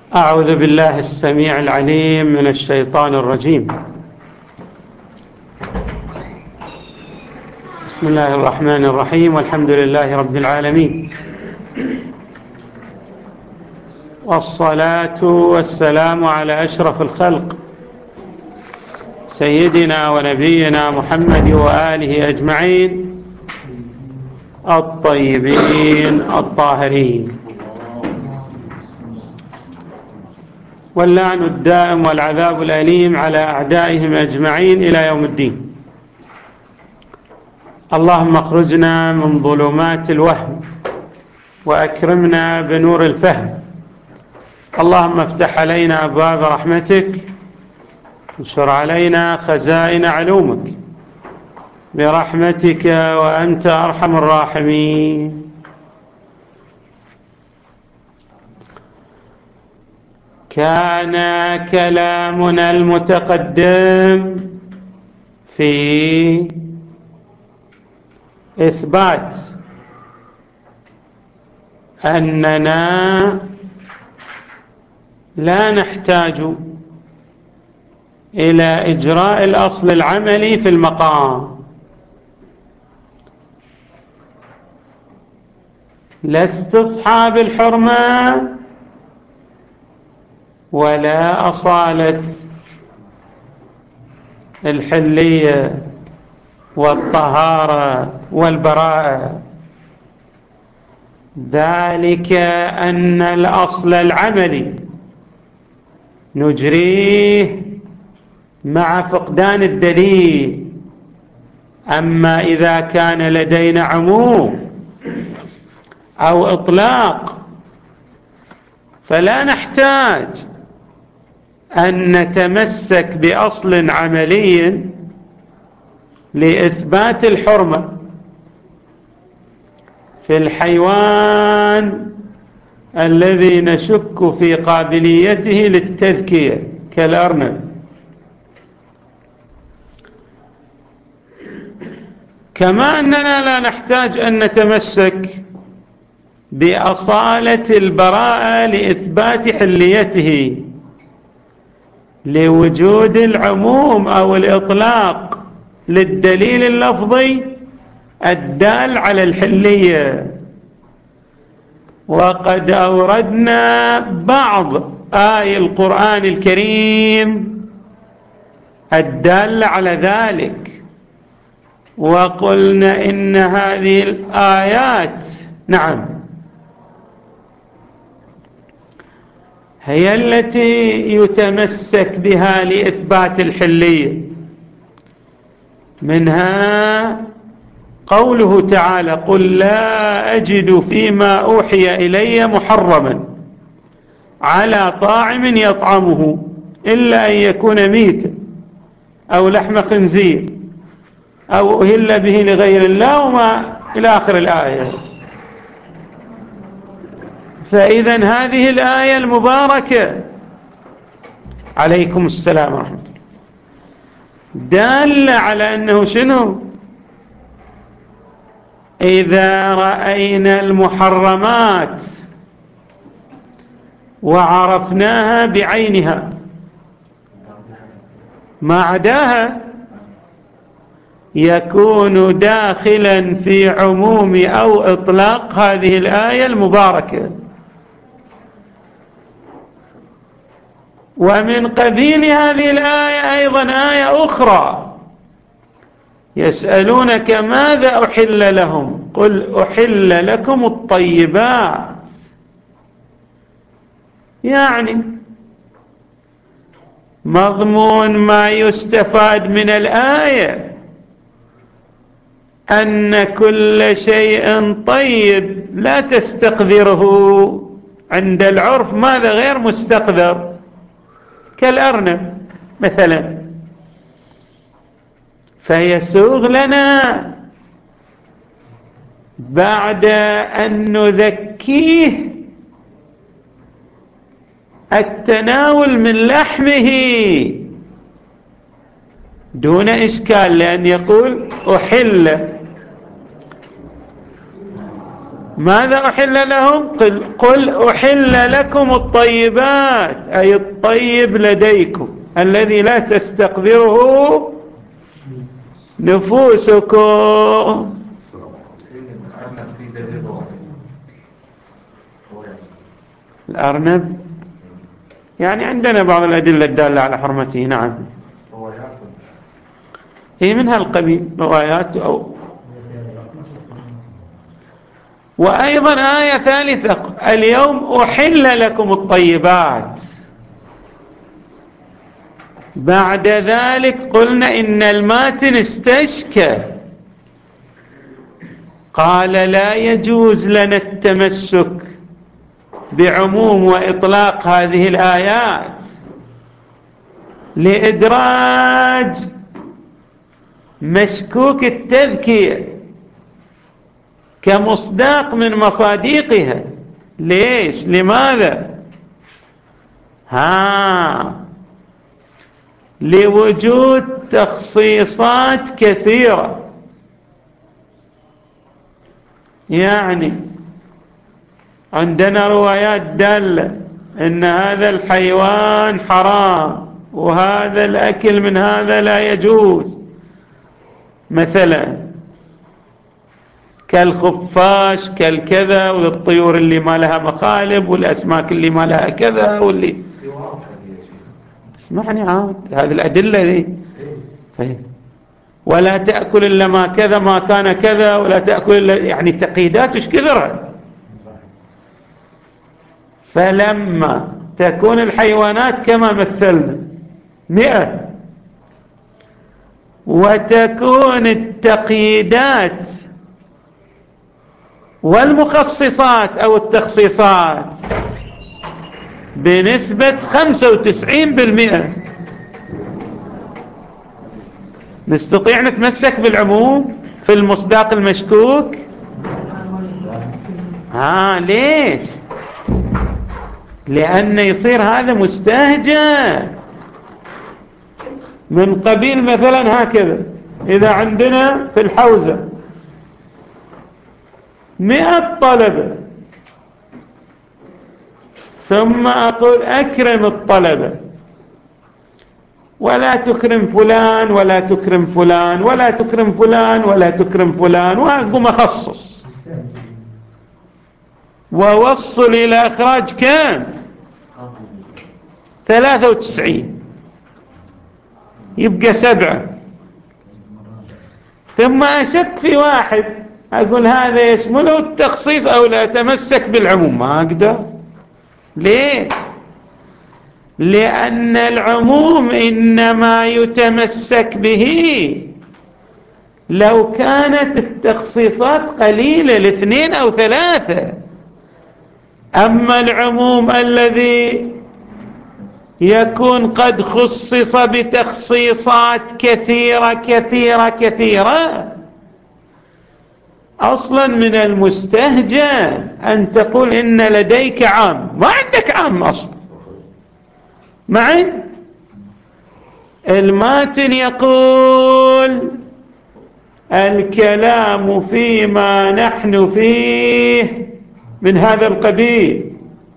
أعوذ بالله السميع العليم من الشيطان الرجيم. بسم الله الرحمن الرحيم، والحمد لله رب العالمين، والصلاة والسلام على أشرف الخلق سيدنا ونبينا محمد وآله أجمعين الطيبين الطاهرين، واللعن الدائم والعذاب الأليم على أعدائهم أجمعين إلى يوم الدين. اللهم اخرجنا من ظلمات الوهم وأكرمنا بنور الفهم. اللهم افتح علينا أبواب رحمتك، انشر علينا خزائن علومك برحمتك وأنت أرحم الراحمين. كان كلامنا المتقدم في إثبات أننا لا نحتاج إلى إجراء الأصل العملي في المقام، لا استصحاب الحرمة ولا أصالة الحلية والطهارة والبراءة، ذلك أن الأصل العملي نجريه مع فقدان الدليل. أما إذا كان لدينا عموم أو إطلاق فلا نحتاج أن نتمسك بأصل عملي لإثبات الحرمة. في الحيوان الذي نشك في قابليته للتذكية كالأرنب، كما أننا لا نحتاج أن نتمسك بأصالة البراءة لإثبات حليته لوجود العموم أو الإطلاق للدليل اللفظي الدال على الحلية. وقد أوردنا بعض آي القرآن الكريم الدال على ذلك، وقلنا إن هذه الآيات نعم هي التي يتمسك بها لإثبات الحلية. منها قوله تعالى: قل لا أجد فيما أوحي إلي محرما على طاعم يطعمه إلا أن يكون ميتا أو لحم خنزير أو أهل به لغير الله، وما إلى آخر الآية. فإذا هذه الآية المباركة عليكم السلام ورحمة الله دالة على أنه شنو؟ إذا رأينا المحرمات وعرفناها بعينها ما عداها يكون داخلا في عموم أو إطلاق هذه الآية المباركة. ومن قبيل هذه الآية أيضا آية أخرى: يسألونك ماذا أحل لهم قل أحل لكم الطيبات. يعني مضمون ما يستفاد من الآية أن كل شيء طيب لا تستقذره عند العرف، ماذا غير مستقذر، كالأرنب مثلا، فيسوغ لنا بعد أن نذكيه التناول من لحمه دون إشكال، لأن يقول أحل ماذا أحل لهم؟ قل أحل لكم الطيبات، أي الطيب لديكم الذي لا تستقدره نفوسكم. الأرنب يعني عندنا بعض الأدلة الدالة على حرمته. نعم، هي من هالقبيل روايات. وأيضا آية ثالثة: اليوم أحل لكم الطيبات. بعد ذلك قلنا إن الماتن استشكى، قال لا يجوز لنا التمسك بعموم وإطلاق هذه الآيات لإدراج مشكوك التذكير كمصداق من مصاديقها. ليش؟ لماذا؟ لوجود تخصيصات كثيرة. يعني عندنا روايات دالة إن هذا الحيوان حرام وهذا الأكل من هذا لا يجوز، مثلا كالخفاش كالكذا، والطيور اللي ما لها مخالب والأسماك اللي ما لها كذا واللي اسمعني عاد هذه الأدلة دي. ولا تأكل إلا ما كذا ما كان كذا، ولا تأكل إلا، يعني تقييدات ايش كثرها. فلما تكون الحيوانات كما مثلنا 100 وتكون التقييدات والمخصصات أو التخصيصات بنسبة 95%، نستطيع نتمسك بالعموم في المصداق المشكوك؟ ليش؟ لأن يصير هذا مستهجن من قبيل مثلا هكذا. إذا عندنا في الحوزة 100 طلبة، ثم أقول أكرم الطلبة ولا تكرم فلان ولا تكرم فلان ولا تكرم فلان ولا تكرم فلان، وأقوم أخصص ووصل إلى إخراج كام 93، يبقى 7. ثم أشك في واحد أقول هذا يشمله التخصيص أو لا أتمسك بالعموم، ما أقدر. ليه؟ لأن العموم إنما يتمسك به لو كانت التخصيصات قليلة ل2 أو 3. أما العموم الذي يكون قد خصص بتخصيصات كثيرة كثيرة كثيرة، أصلا من المستهجن أن تقول إن لديك عام، ما عندك عام أصلا. معي الماتن يقول الكلام فيما نحن فيه من هذا القبيل.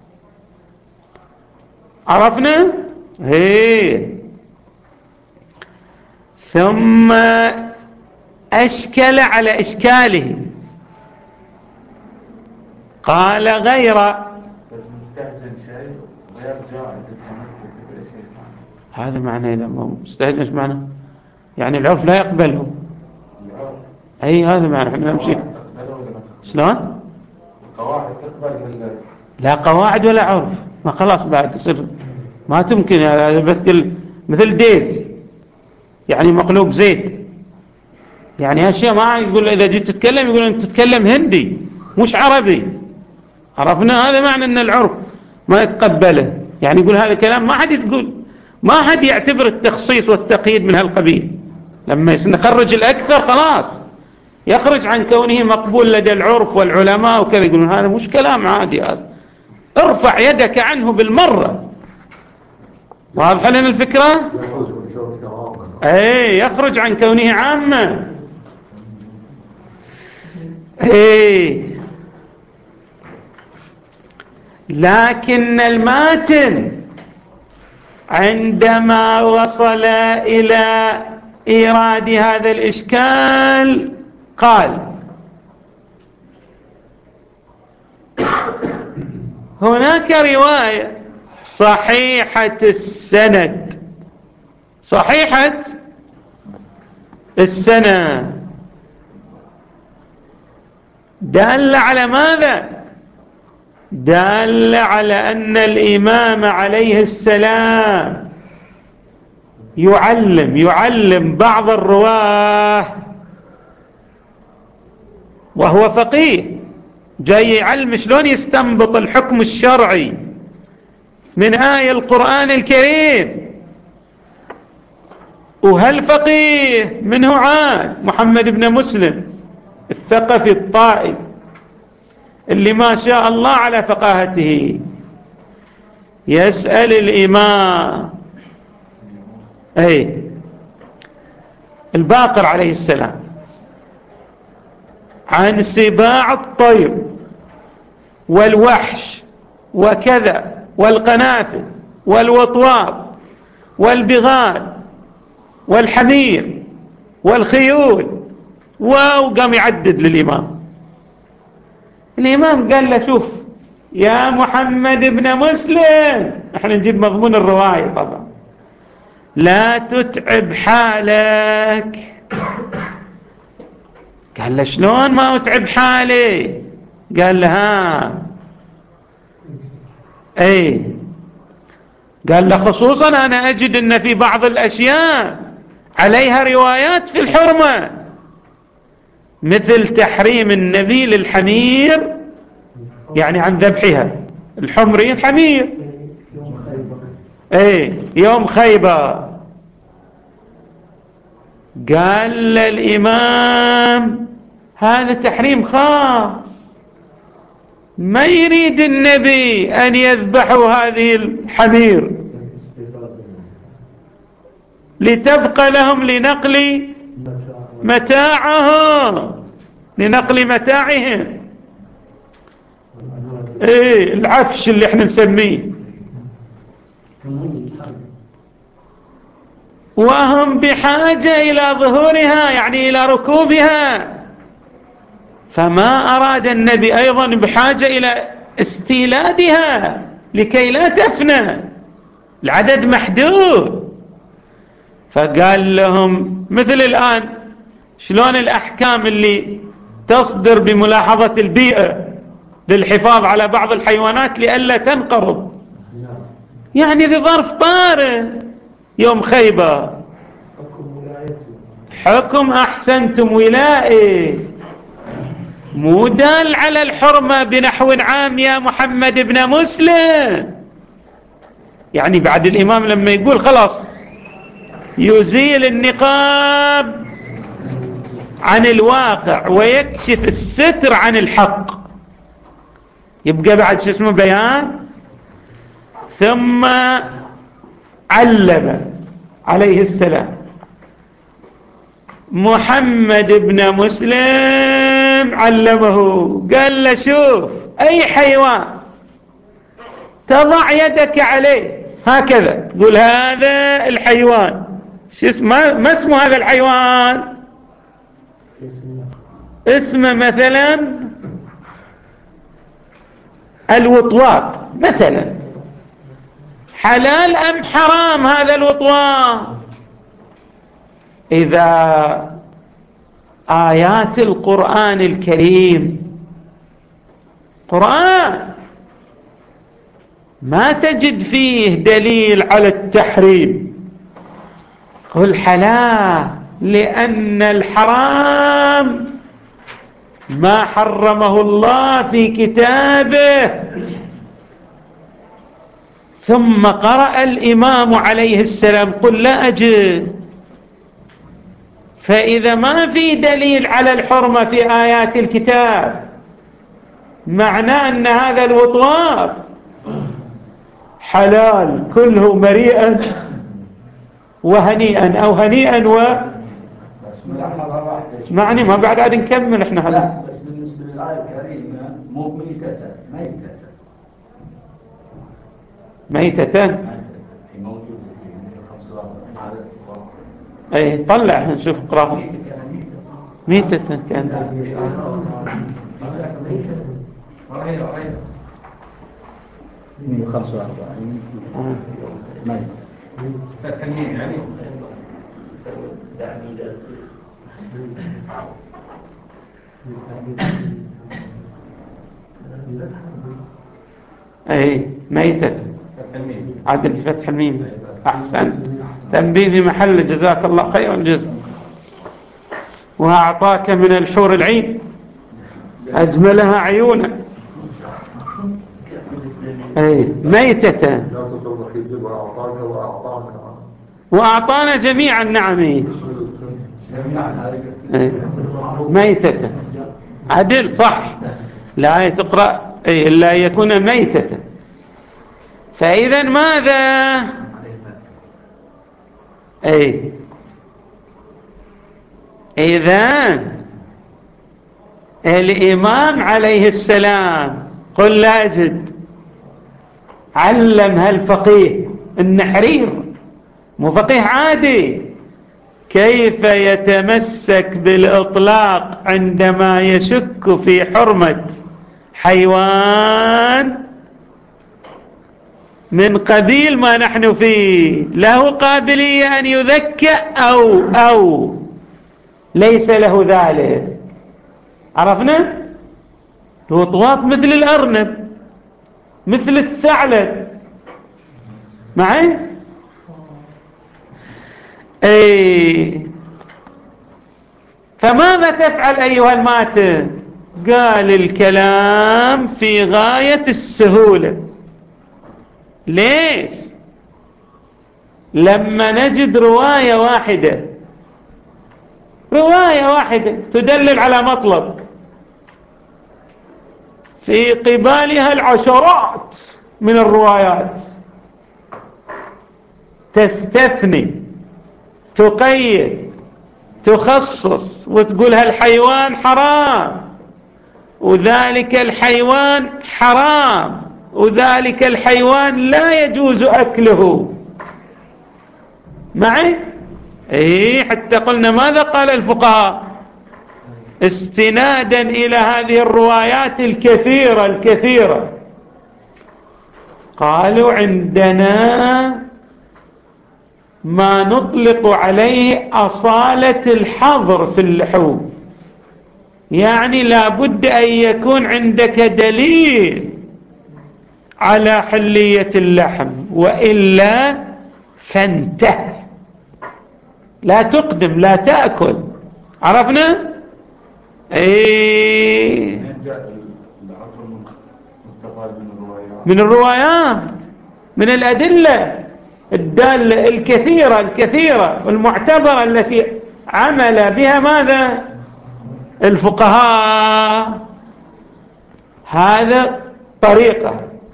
عرفنا؟ ثم أشكل على إشكاله، قال غير بس مستهجن شيء غير جائز التمسك بشيء. هذا معنى إذا مستهجن ايش معنى؟ يعني العرف لا يقبله. أي هذا معنى. احنا نمشي شلون؟ القواعد تقبل لا قواعد ولا عرف، ما خلاص بعد يصير ما تمكن. هذا بس مثل ديز، يعني مقلوب زيت، يعني هالشيء ما يقول إذا جيت تتكلم يقول أنت تتكلم هندي مش عربي. عرفنا هذا معنى أن العرف ما يتقبله. يعني يقول هذا كلام ما حد يقول، ما حد يعتبر التخصيص والتقييد من هالقبيل. لما نخرج الأكثر خلاص يخرج عن كونه مقبول لدى العرف والعلماء وكذا، يقولون هذا مش كلام عادي، هذا ارفع يدك عنه بالمرة. واضح لنا الفكرة؟ يخرج عن كونه عامة. لكن الماتن عندما وصل إلى إيراد هذا الإشكال قال: هناك رواية صحيحة السند، صحيحة السند، دل على ماذا؟ دل على أن الإمام عليه السلام يعلم بعض الرواه، وهو فقيه جاي يعلم شلون يستنبط الحكم الشرعي من آية القرآن الكريم. وهالفقيه منه عاد محمد بن مسلم الثقفي الطائي اللي ما شاء الله على فقاهته، يسأل الإمام الباقر عليه السلام عن سباع الطير والوحش وكذا والقنافذ والوطواط والبغال والحمير والخيول، وقام يعدد للإمام. الإمام قال له: شوف يا محمد بن مسلم، احنا نجيب مضمون الرواية طبعا، لا تتعب حالك. قال له: شلون ما أتعب حالي؟ قال له: قال له: خصوصا أنا أجد أن في بعض الأشياء عليها روايات في الحرمة، مثل تحريم النبي للحمير، يعني عن ذبحها، الحمري الحمير يوم خيبر. قال الإمام: هذا تحريم خاص، ما يريد النبي أن يذبحوا هذه الحمير لتبقى لهم لنقل متاعهم، لنقل متاعهم، العفش اللي احنا نسميه، وهم بحاجة إلى ظهورها، يعني إلى ركوبها. فما أراد النبي أيضا بحاجة إلى استيلادها لكي لا تفنى، العدد محدود. فقال لهم مثل الآن شلون الأحكام اللي تصدر بملاحظة البيئة للحفاظ على بعض الحيوانات لئلا تنقرض، يعني بظرف طارئ يوم خيبر حكم أحسنتم ولائي، مو دال على الحرمة بنحو عام يا محمد بن مسلم. يعني بعد الإمام لما يقول خلاص يزيل النقاب عن الواقع ويكشف الستر عن الحق، يبقى بعد شو اسمه بيان. ثم علم عليه السلام محمد بن مسلم، علمه قال له: شوف أي حيوان تضع يدك عليه هكذا تقول هذا الحيوان شو اسمه، ما اسمه هذا الحيوان، اسمه مثلا الوطواط مثلا، حلال أم حرام هذا الوطواط؟ إذا آيات القرآن الكريم قرآن ما تجد فيه دليل على التحريم، قل حلال، لأن الحرام ما حرمه الله في كتابه. ثم قرأ الإمام عليه السلام قل لا أجد. فإذا ما في دليل على الحرمة في آيات الكتاب، معناه أن هذا الوطواط حلال كله مريئا وهنيئا، أو هنيئا اسمعني ما بعد عاد نكمل احنا هلا. بس بالنسبة للآية الكريمة مو ميتة، ميتة. اي طلع نشوف قراءة. ميتة كان 145 فتح الميم يعني اي ميتة عدل فتح الميم. احسن، تنبيه في محل، جزاك الله خير الجزاء. وأعطاك من الحور العين أجملها عيونا. أي ميتة. وأعطانا جميعا نعمه. ميتة عدل صح، لا تقرأ إلا يكون ميتة. فإذا ماذا؟ أي إذا الإمام عليه السلام قل لا أجد علم هالفقيه النحرير، مو فقيه عادي، كيف يتمسك بالإطلاق عندما يشك في حرمة حيوان من قبيل ما نحن فيه، له قابلية أن يذكى أو ليس له ذلك. عرفنا؟ الوطواط مثل الأرنب، مثل الثعلب، معي؟ اي فماذا تفعل أيها الماتن؟ قال الكلام في غاية السهولة. ليش؟ لما نجد رواية واحدة تدلل على مطلب في قبالها العشرات من الروايات، تستثني، تقيد، تخصص، وتقول هالحيوان حرام، وذلك الحيوان حرام، وذلك الحيوان لا يجوز أكله. معي؟ حتى قلنا ماذا قال الفقهاء استنادا إلى هذه الروايات الكثيرة؟ قالوا عندنا ما نطلق عليه أصالة الحظر في اللحوم، يعني لابد أن يكون عندك دليل على حلية اللحم، وإلا فانتهى، لا تقدم، لا تأكل. عرفنا؟ من الروايات، من الأدلة الدالة الكثيرة والمعتبرة التي عمل بها ماذا؟ الفقهاء. هذا طريقة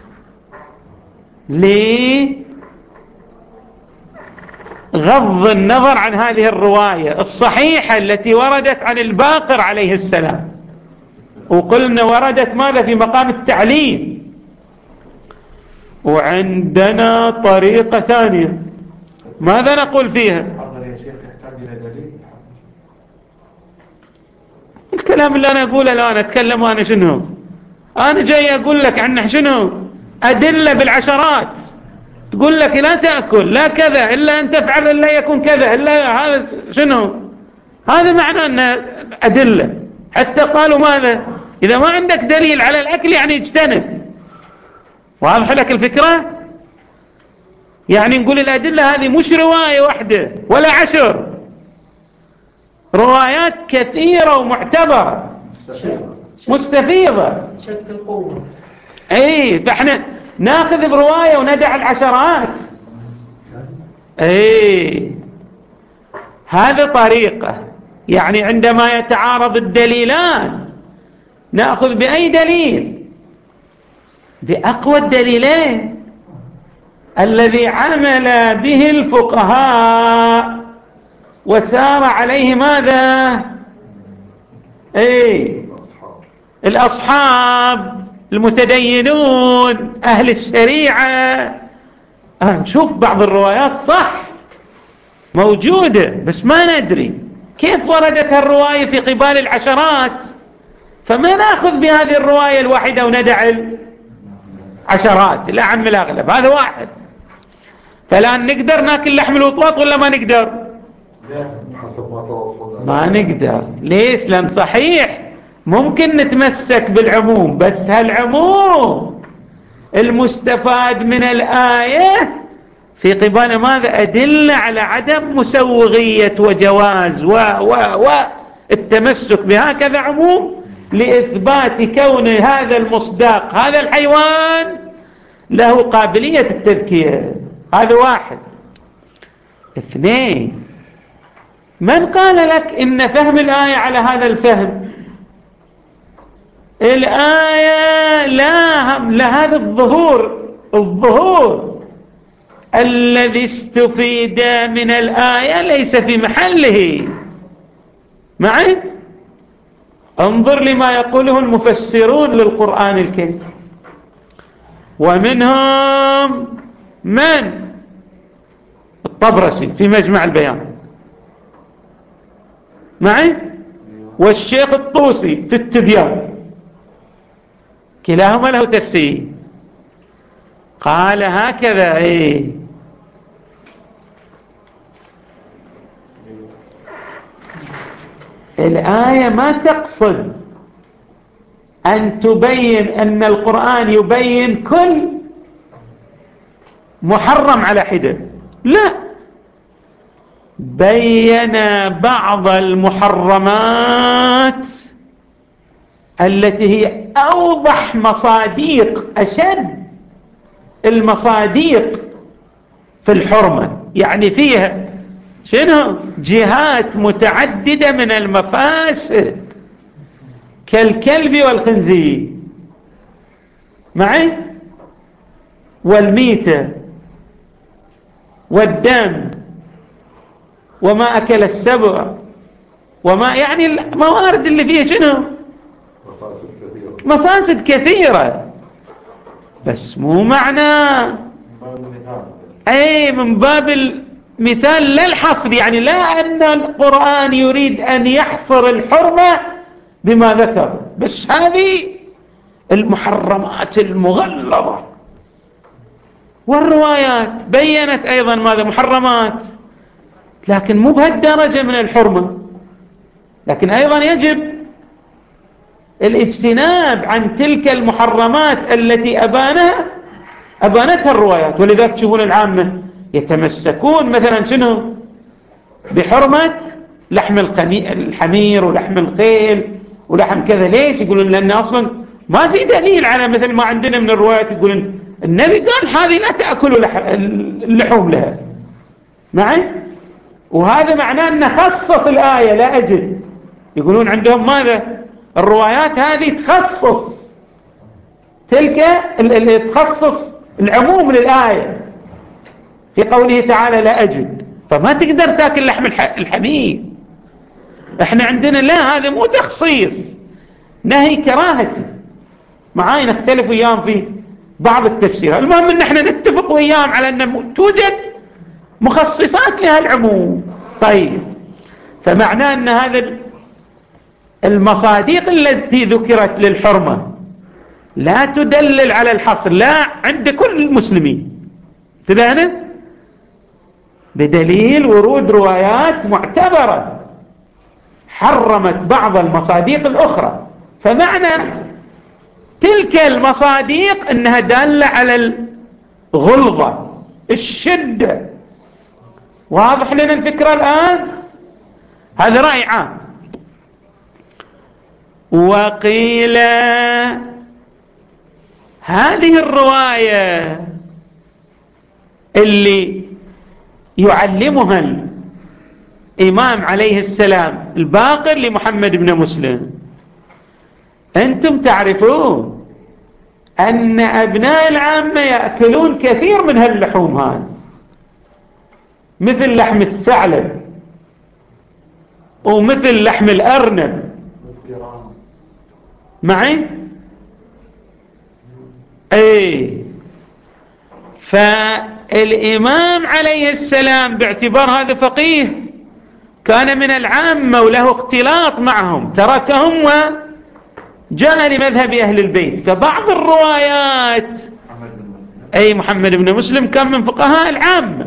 لغض النظر عن هذه الرواية الصحيحة التي وردت عن الباقر عليه السلام، وقلنا وردت ماذا؟ في مقام التعليم. وعندنا طريقة ثانية، ماذا نقول فيها؟ الكلام اللي أنا أقوله الآن أتكلم أنا شنو؟ أنا جاي أقول لك عنه شنو؟ أدلة بالعشرات تقول لك لا تأكل، لا كذا، إلا أن تفعل إلا يكون كذا، إلا هذا شنو؟ هذا معنى أن أدلة. حتى قالوا ماذا؟ إذا ما عندك دليل على الأكل يعني اجتنب. واضح لك الفكرة؟ يعني نقول الأدلة هذه مش رواية واحدة ولا 10 روايات كثيرة ومعتبرة مستفيضة. شك القوة. فاحنا ناخذ برواية وندع العشرات. هذا طريقة، يعني عندما يتعارض الدليلان نأخذ بأي دليل؟ بأقوى الدليلين الذي عمل به الفقهاء وسار عليه ماذا؟ الأصحاب المتدينون أهل الشريعة نشوف بعض الروايات صح موجودة، بس ما ندري كيف وردت الرواية في قبال العشرات، فما نأخذ بهذه الرواية الواحدة وندع العشرات. لا عم الأغلب هذا واحد. فالآن نقدر ناكل لحم الوطواط ولا ما نقدر؟ ما نقدر. ليش؟ لأن صحيح ممكن نتمسك بالعموم، بس هالعموم المستفاد من الآية في قبال ماذا؟ أدلة على عدم مسوغية وجواز والتمسك بهكذا عموم لإثبات كون هذا المصداق هذا الحيوان له قابلية التذكية. هذا واحد. اثنين، من قال لك إن فهم الآية على هذا الفهم؟ الآية لهذا الظهور الذي استفيد من الآية ليس في محله. معي؟ انظر لما يقوله المفسرون للقرآن الكريم، ومنهم من؟ الطبرسي في مجمع البيان، معي؟ والشيخ الطوسي في التبيان، كلاهما له تفسير. قال هكذا: الآية ما تقصد أن تبين أن القرآن يبين كل محرم على حدة، لا، بين بعض المحرمات التي هي أوضح مصاديق، أشد المصاديق في الحرمة، يعني فيها شنو؟ جهات متعددة من المفاسد كالكلب والخنزير، معي؟ والميتة والدم وما أكل السبع، وما يعني الموارد اللي فيها شنو؟ مفاسد كثيرة. بس مو معنى من باب المثال لا الحصر، يعني لا أن القرآن يريد أن يحصر الحرمة بما ذكر، بس هذه المحرمات المغلظة. والروايات بيّنت أيضا ماذا؟ محرمات، لكن مو بهالدرجة من الحرمة. لكن أيضا يجب الاجتناب عن تلك المحرمات التي أبانتها الروايات. ولذلك تشوفون العامة يتمسكون مثلا شنو؟ بحرمة لحم الحمير ولحم الخيل ولحم كذا. ليش؟ يقولون لأن أصلا ما في دليل على مثل ما عندنا من الروايات يقولون النبي قال هذه لا تأكلوا اللحوم لها، معي؟ وهذا معناه أن خصص الآية. لا أجد، يقولون عندهم ماذا؟ الروايات هذه تخصص تلك اللي تخصص العموم للآية في قوله تعالى لا أجد، فما تقدر تاكل لحم الحمير. احنا عندنا لا، هذا مو تخصيص، نهي كراهتي. معاي نختلف وياهم في بعض التفسير. المهم ان احنا نتفق وياهم على ان توجد مخصصات لها العموم. طيب، فمعناه ان هذا المصاديق التي ذكرت للحرمة لا تدلل على الحصر، لا عند كل المسلمين، انتبهنا؟ بدليل ورود روايات معتبرة حرمت بعض المصاديق الأخرى. فمعنى تلك المصاديق أنها دالة على الغلظة، الشدة. واضح لنا الفكرة الآن؟ هذا رأي عام. وقيل هذه الرواية اللي يعلمها الإمام عليه السلام الباقر لمحمد بن مسلم، أنتم تعرفون أن أبناء العامة يأكلون كثير من هاللحوم هذه، مثل لحم الثعلب ومثل لحم الأرنب، معي؟ فالإمام عليه السلام باعتبار هذا فقيه كان من العامة وله اختلاط معهم تركهم وجاء لمذهب أهل البيت. فبعض الروايات أي محمد بن مسلم كان من فقهاء العامة.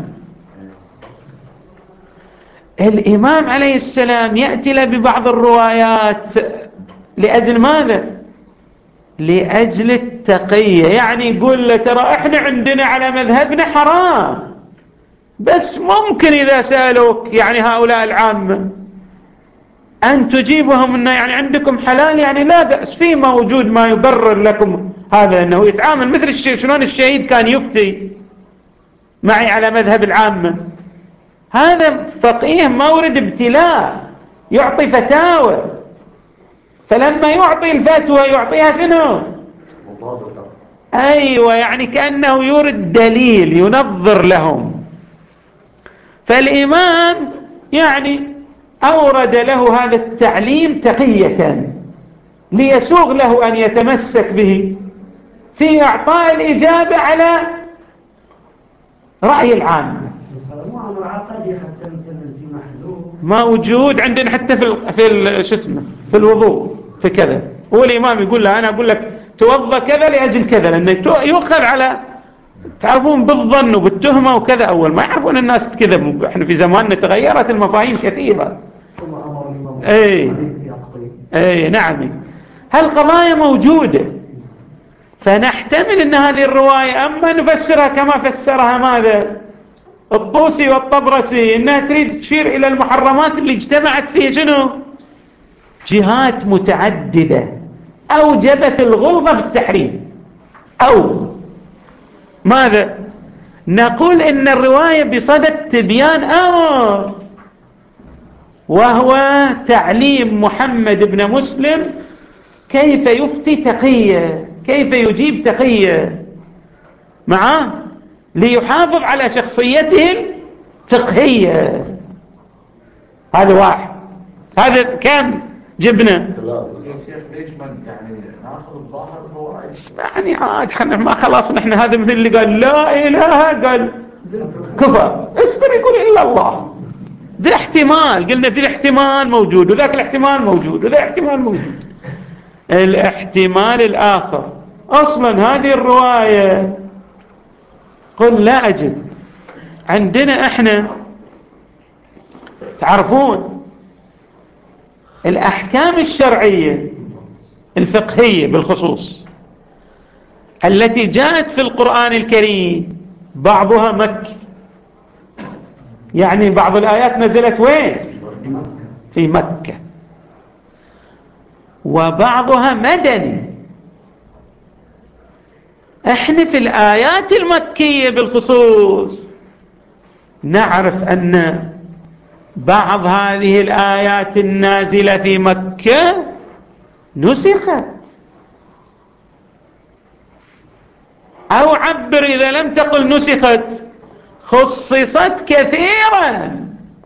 الإمام عليه السلام يأتي له ببعض الروايات لأجل ماذا؟ لأجل التقية. يعني يقول له ترى احنا عندنا على مذهبنا حرام، بس ممكن إذا سألوك يعني هؤلاء العامة أن تجيبهم أنه يعني عندكم حلال، يعني لا بأس فيه موجود ما يبرر لكم هذا، أنه يتعامل مثل الشيء. شلون الشهيد كان يفتي معي على مذهب العامة، هذا فقيه مورد ابتلاء يعطي فتاوى، فلما يعطي الفتوى يعطيها شنو؟ أيوة، يعني كأنه يورد دليل ينظر لهم. فالإمام يعني أورد له هذا التعليم تقية ليسوغ له أن يتمسك به في إعطاء الإجابة على رأي العام. موجود عندنا حتى في شو اسمه في الوضوء في كذا، والإمام يقول له أنا أقول لك توضأ كذا لأجل كذا، لأنه يؤخذ على تعرفون بالظن وبالتهمة وكذا. أول ما يعرفون الناس كذا، احنا في زماننا تغيرت المفاهيم كثيرة. اي نعم، هالقضايا موجودة. فنحتمل أن هذه الرواية أما نفسرها كما فسرها ماذا الطوسي والطبرسي، إنها تريد تشير إلى المحرمات اللي اجتمعت فيه شنو؟ جهات متعددة أوجبت الغلظة في التحريم. أو ماذا نقول؟ إن الرواية بصدد تبيان أمر، وهو تعليم محمد بن مسلم كيف يفتي تقية، كيف يجيب تقية معه ليحافظ على شخصيته الفقهية. هذا واحد. هذا كم جبنا؟ ليش من يعني ناخذ الظاهر الرواية؟ اسمعني عاد، احنا ما خلاص نحن هذا مثل اللي قال لا إله قال كفر، اصبر يقول إلا الله. ذا احتمال، قلنا ذا الاحتمال موجود وذاك الاحتمال موجود وذا احتمال موجود. الاحتمال الآخر أصلا هذه الرواية قل لا أجد عندنا احنا تعرفون الأحكام الشرعية الفقهية بالخصوص التي جاءت في القرآن الكريم بعضها مكي، يعني بعض الآيات نزلت وين؟ في مكة، وبعضها مدني. احنا في الآيات المكية بالخصوص نعرف أن بعض هذه الآيات النازلة في مكة نسخت، أو عبر إذا لم تقل نسخت خصصت كثيرا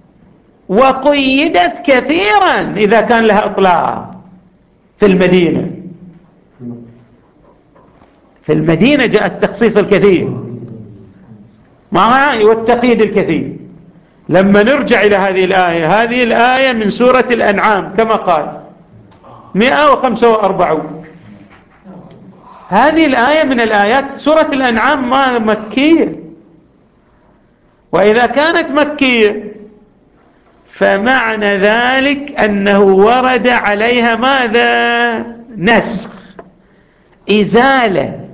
وقيدت كثيرا إذا كان لها إطلاق. في المدينة، في المدينة جاء التخصيص الكثير معي والتقييد الكثير. لما نرجع إلى هذه الآية من سورة الأنعام كما قال 145. هذه الآية من الآيات سورة الأنعام ما مكية، وإذا كانت مكية فمعنى ذلك أنه ورد عليها ماذا؟ نسخ، إزالة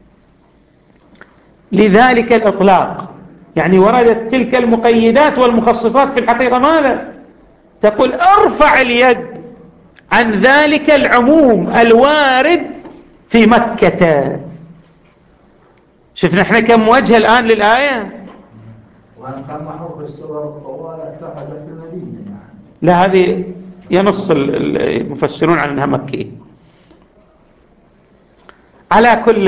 لذلك الإطلاق. يعني وردت تلك المقيدات والمخصصات في الحقيقة ماذا؟ تقول ارفع اليد عن ذلك العموم الوارد في مكة. شفنا احنا كم وجه الآن للآية؟ وأن كان محروف السور الطوال اتحدت في المدينة يعني. لا، هذه ينص المفسرون على أنها مكية. على كل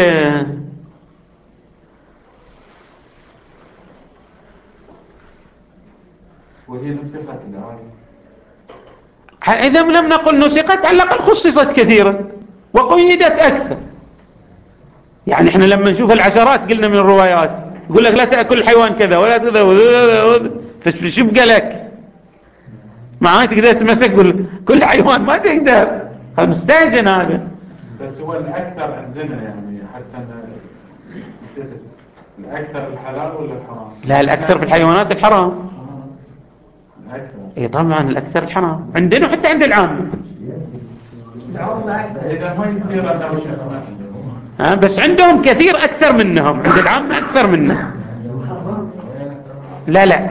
وهي نسخت الآية. إذا لم نقل نسخت على الأقل خصصت كثيرا وقيدت أكثر. يعني احنا لما نشوف العشرات قلنا من الروايات يقول لك لا تأكل الحيوان كذا ولا كذا فشو بقى لك؟ ما تقدر تمسك كل حيوان، ما تقدر، هذا مستهجن هذا. بس هو الأكثر عندنا يعني حتى الأكثر الحلال ولا الحرام؟ لا، الأكثر في الحيوانات الحرام. الأكثر. اي طبعا الأكثر الحرام عندنا وحتى عند العام. إذا ما يصير أنا وش اسمه؟ بس عندهم كثير أكثر منهم، عند العام أكثر منهم. لا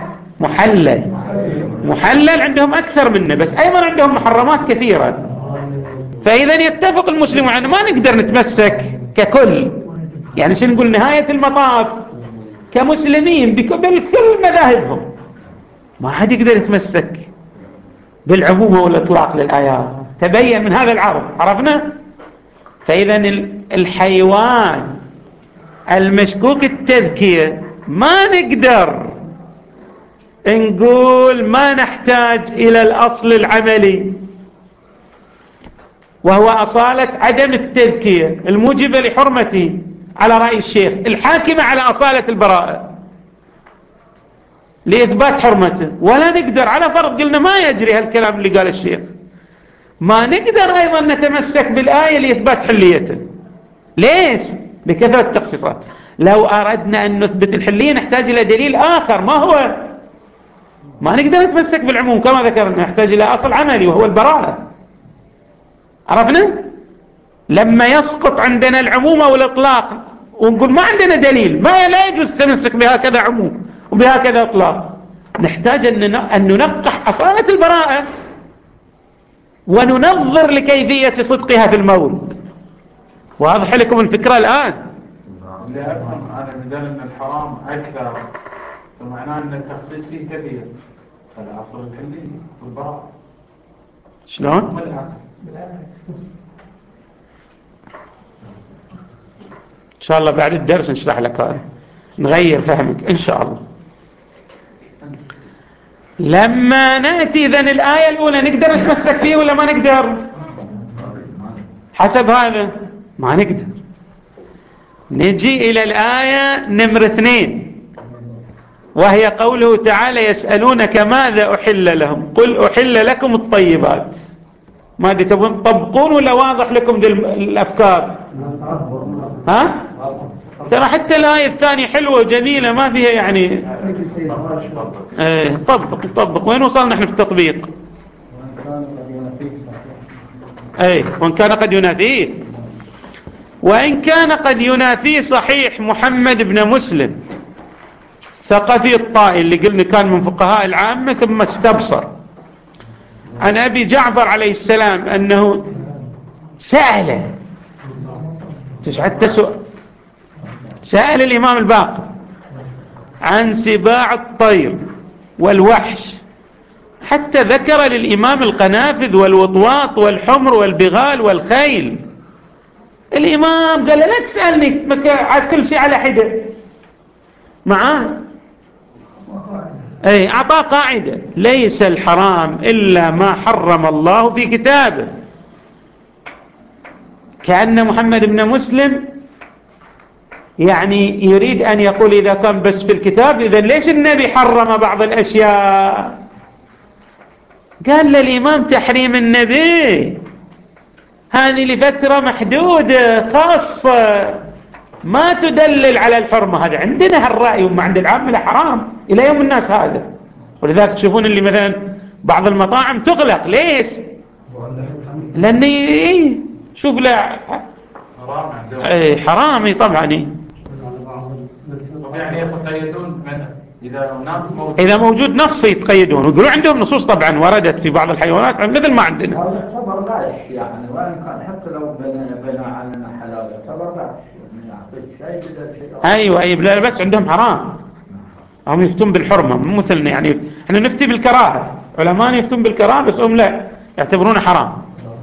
محلل عندهم أكثر منه، بس أيضا عندهم محرمات كثيرة. فإذا يتفق المسلمون أن ما نقدر نتمسك ككل، يعني شو نقول نهاية المطاف كمسلمين بكل مذاهبهم ما حد يقدر يتمسك بالعموم والإطلاق للآيات. تبين من هذا العرض، عرفنا. فإذا الحيوان المشكوك التذكية ما نقدر نقول ما نحتاج إلى الأصل العملي، وهو أصالة عدم التذكية الموجبة لحرمته على رأي الشيخ، الحاكمة على أصالة البراءة لإثبات حرمته. ولا نقدر على فرض قلنا ما يجري هالكلام اللي قال الشيخ، ما نقدر أيضا نتمسك بالآية لإثبات حليته. ليش؟ بكثرة التخصيصات. لو أردنا أن نثبت الحلية نحتاج إلى دليل آخر، ما هو؟ ما نقدر نتمسك بالعموم كما ذكرنا، نحتاج إلى أصل عملي وهو البراءة. عرفنا؟ لما يسقط عندنا العموم أو الإطلاق ونقول ما عندنا دليل، ما لا يجوز التمسك بهكذا عموم وبهكذا إطلاق، نحتاج أن ننقح أصالة البراءة وننظر لكيفية صدقها في المولد. واضح لكم الفكرة الآن؟ اللي أفهم أنا بدل أن الحرام أكثر فمعناه أن التخصيص فيه كثير، فالأصل الحلي والبراءة. شلون؟ إن شاء الله بعد الدرس نشرح لك هذا، نغير فهمك إن شاء الله. لما نأتي إذن الآية الأولى نقدر نتمسك فيه ولا ما نقدر؟ حسب هذا ما نقدر. نجي إلى الآية نمرة 2، وهي قوله تعالى يسألونك ماذا أحل لهم قل أحل لكم الطيبات. ماذا تبون تطبقون ولا واضح لكم ذي الأفكار؟ ترى حتى الآية الثانية حلوة وجميلة ما فيها يعني. طبق. وين وصلنا نحن في التطبيق؟ وإن كان قد ينافيه. وإن كان قد ينافيه صحيح محمد بن مسلم ثقفي الطائي اللي قلنا كان من فقهاء العامة ثم استبصر عن أبي جعفر عليه السلام أنه سأل الإمام الباقر عن سباع الطير والوحش، حتى ذكر للإمام القنافذ والوطواط والحمر والبغال والخيل. الإمام قال لا تسألني كل شيء على حدة معاه. أعطاه قاعدة ليس الحرام إلا ما حرم الله في كتابه. كأن محمد بن مسلم يعني يريد أن يقول إذا كان بس في الكتاب إذن ليش النبي حرم بعض الأشياء؟ قال للإمام تحريم النبي هذه لفترة محدودة خاصة ما تدلل على الحرمة. هذا عندنا هالرأي وما عند العامة لا حرام إلى يوم الناس هذا. ولذلك تشوفون اللي مثلا بعض المطاعم تغلق ليش؟ لأنه شوف لا حرامي طبعا. يعني يتقيدون إذا موجود نص يتقيدون، ويقولوا عندهم نصوص طبعا وردت في بعض الحيوانات مثل ما عندنا. هذا يعتبر غاش يعني، وإن كان حتى لو بنى علينا حلال يعتبر غاش يعني يعطيك شيء. أيوة بس عندهم حرام، هم يفتون بالحرمة مو مثلنا يعني. احنا نفتي بالكراهة، علماء يفتون بالكراهة بس هم لا يعتبرونه حرام.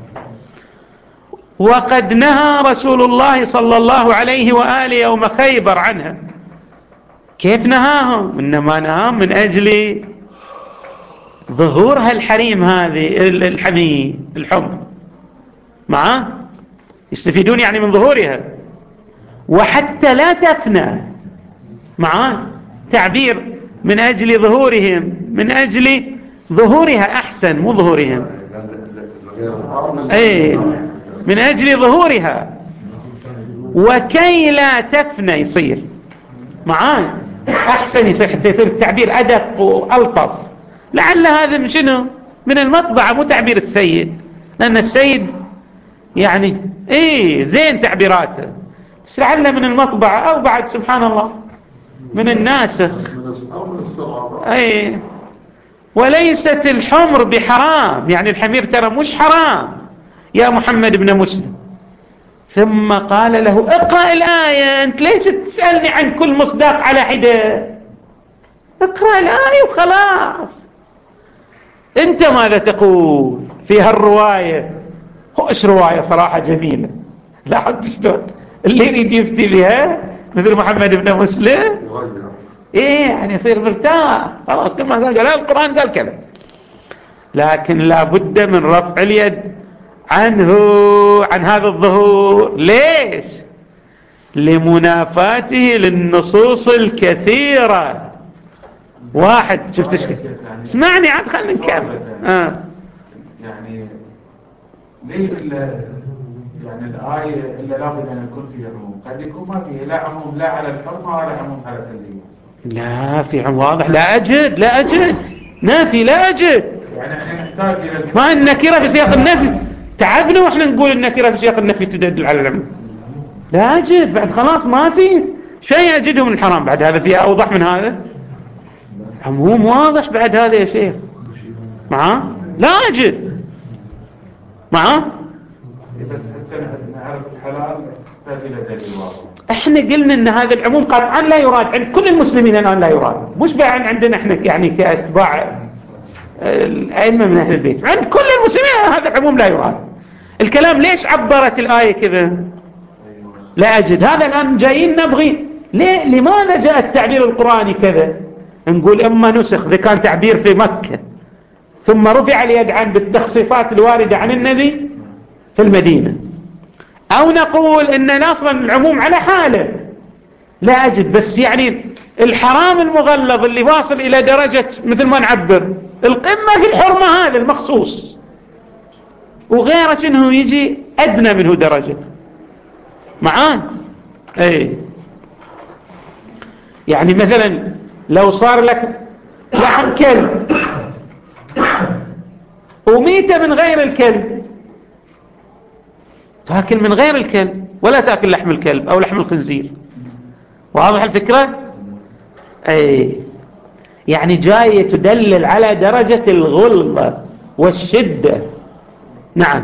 وقد نهى رسول الله صلى الله عليه وآله يوم خيبر عنها. كيف نهاهم؟ إنما نهاهم من أجل ظهورها الحريم هذه الحمر معه يستفيدون يعني من ظهورها، وحتى لا تفنى معاه تعبير من أجل ظهورهم، من أجل ظهورها أحسن مو ظهورهم، أي من أجل ظهورها وكي لا تفنى يصير معاه أحسن، يصير حتى يصير التعبير أدق وألطف. لعل هذا من شنو؟ من المطبعة مو تعبير السيد، لأن السيد يعني زين تعبيراته، بس لعل من المطبعة أو بعد سبحان الله من الناسخ. وليست الحمر بحرام، يعني الحمير ترى مش حرام يا محمد بن مسلم. ثم قال له اقرأ الآية، أنت ليش تسألني عن كل مصداق على حدة؟ اقرأ الآية وخلاص. أنت ماذا تقول في هالرواية؟ هوش رواية صراحة جميلة، لاحظت شلون اللي يريد يفتي بها مثل محمد بن مسلم يعني يصير مرتاح خلاص، كما قال القرآن قال كذا. لكن لا بد من رفع اليد عنه، عن هذا الظهور. ليش؟ لمنافاته للنصوص الكثيرة. واحد شفت ايش اسمعني عاد خلينا نكمل. يعني ليش يعني الآية إلا لابد أن يكون فيها عموم؟ قد يكون ما فيه لا عموم لا على الحرمة ولا عموم على التنزيه. لا في عموم واضح. لا أجد نافي، لا أجد. يعني احنا نحتاج إلى ما النكرة في سياق النفي، تعبنا واحنا نقول النكرة في سياق النفي تدل على العموم. لا أجد بعد، خلاص ما في شيء أجده من الحرام بعد. هذا فيها أوضح من هذا؟ عموم واضح بعد هذا يا شيخ. معاه لا أجد معاه. بس حتى نعرف الحلال تحتاج إلى دليل واضح. احنا قلنا ان هذا العموم قطعا لا يراد عند كل المسلمين الآن، لا يراد مش بعد عندنا احنا يعني كأتباع الأئمة من أهل البيت، عند كل المسلمين هذا العموم لا يراد. الكلام ليش عبرت الآية كذا؟ لا أجد. هذا الآن جايين نبغي لماذا جاء التعبير القرآني كذا؟ نقول إما نسخ إذا كان تعبير في مكة ثم رفع اليد عن بالتخصيصات الواردة عن النبي في المدينة، أو نقول إن أصلا العموم على حاله. لا أجد. بس يعني الحرام المغلظ اللي واصل إلى درجة مثل ما نعبر القمة في الحرمة، هذا المخصوص، وغيره إنه يجي أدنى منه درجة. معاه يعني مثلا لو صار لك لحم كلب وميتة من غير الكلب، تاكل من غير الكلب ولا تاكل لحم الكلب أو لحم الخنزير. واضح الفكرة؟ يعني جاية تدلل على درجة الغلظة والشدة. نعم.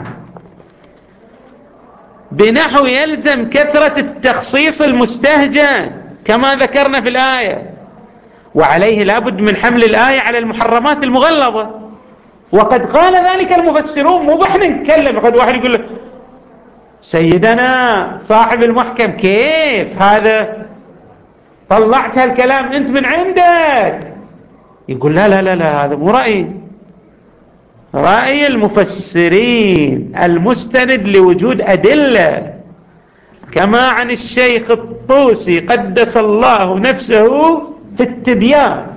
بنحو يلزم كثرة التخصيص المستهجن كما ذكرنا في الآية، وعليه لابد من حمل الآية على المحرمات المغلظة. وقد قال ذلك المفسرون، مو بحنا نتكلم. قد واحد يقول له سيدنا صاحب المحكم كيف هذا طلعت هالكلام انت من عندك؟ يقول لا لا لا لا، هذا مو رأيي، رأي المفسرين المستند لوجود أدلة، كما عن الشيخ الطوسي قدس الله نفسه في التبيان،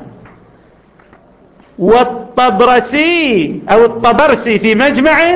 والطبرسي أو الطبرسي في مجمع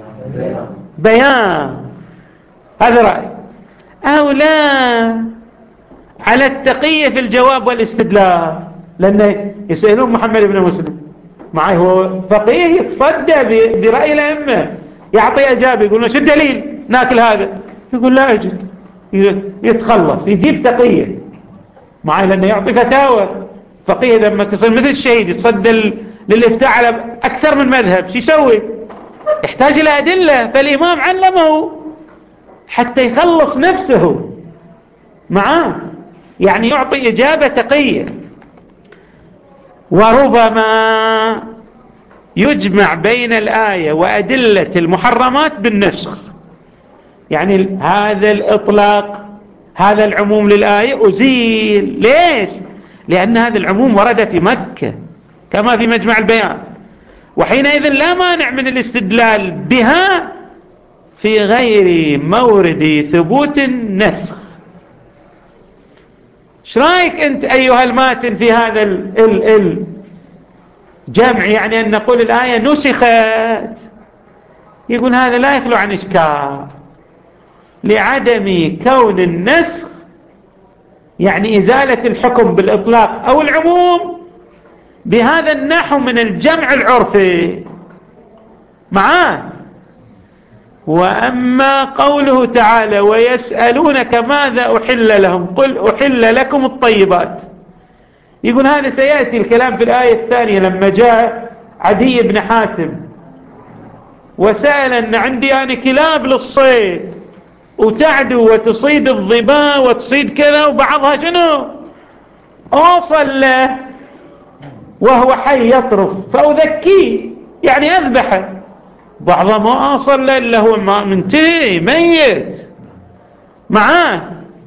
بيان. هذا رأي. أو لا على التقية في الجواب والاستدلال، لأنه يسألون محمد بن مسلم معي هو فقيه يتصدى برأي الأئمة، يعطي أجابة يقول له شو الدليل ناكل هذا؟ يقول لا أجد، يتخلص يجيب تقية معي لأنه يعطي فتاوى. فقيه لما يصير مثل الشهيد يتصدى للإفتاء على أكثر من مذهب، شو يسوي؟ يحتاج إلى أدلة، فالإمام علمه حتى يخلص نفسه معاه، يعني يعطي إجابة تقية. وربما يجمع بين الآية وأدلة المحرمات بالنسخ، يعني هذا الإطلاق هذا العموم للآية أزيل. ليش؟ لأن هذا العموم ورد في مكة كما في مجمع البيان، وحينئذ لا مانع من الاستدلال بها في غير مورد ثبوت النسخ. ايش رايك انت ايها الماتن في هذا الجمع؟ يعني ان نقول الآية نسخت. يقول هذا لا يخلو عن إشكال، لعدم كون النسخ يعني إزالة الحكم بالإطلاق أو العموم بهذا النحو من الجمع العرفي معاه. وأما قوله تعالى ويسألونك ماذا أحل لهم قل أحل لكم الطيبات، يقول هذا سيأتي الكلام في الآية الثانية لما جاء عدي بن حاتم وسأل أن عندي أنا كلاب للصيد وتعدو وتصيد الظباء وتصيد كذا وبعضها شنو أوصل له وهو حي يطرف فأذكيه يعني أذبحه، بعضها ما أوصل له إلا هو منتهي ميت معاه.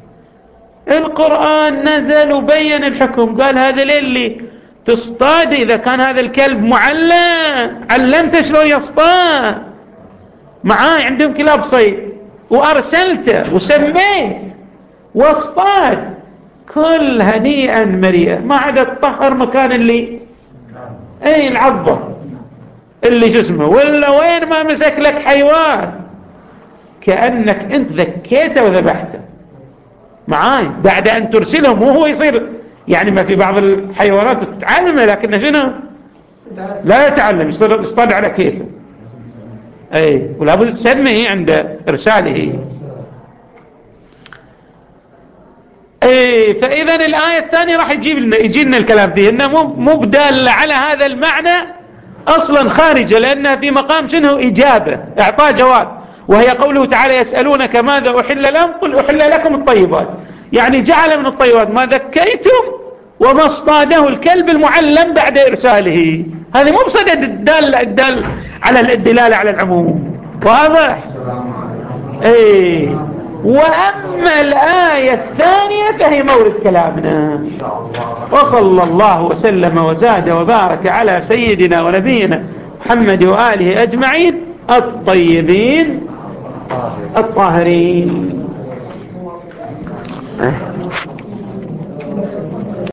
القرآن نزل وبين الحكم، قال هذا اللي تصطاد إذا كان هذا الكلب معلم علمته شلون يصطاد معاه، عندهم كلاب صيد وأرسلته وسميت واصطاد كل هنيئا مريئا ما عدا الطهر مكان اللي العضة اللي جسمه ولا وين ما مسك لك حيوان كأنك انت ذكيته وذبحته معاي بعد ان ترسلهم وهو يصير يعني ما في بعض الحيوانات تتعلمه لكن شنو لا يتعلم يصطاد على كيفه ولا بد تسميه عند ارساله. فاذا الآية الثانية راح يجي لنا الكلام فيه انه مو بدال على هذا المعنى اصلا خارجة، لانها في مقام شنو اجابة اعطاء جواب، وهي قوله تعالى يسألونك ماذا أحل لهم قل أحل لكم الطيبات، يعني جعل من الطيبات ما ذكيتم وما اصطاده الكلب المعلم بعد إرساله. هذه مو بصدد الدال على الدلالة على العموم، واضح؟ وأما الآية الثانية فهي مورد كلامنا. وصلى الله وسلم وزاد وبارك على سيدنا ونبينا محمد وآله أجمعين الطيبين الطاهرين.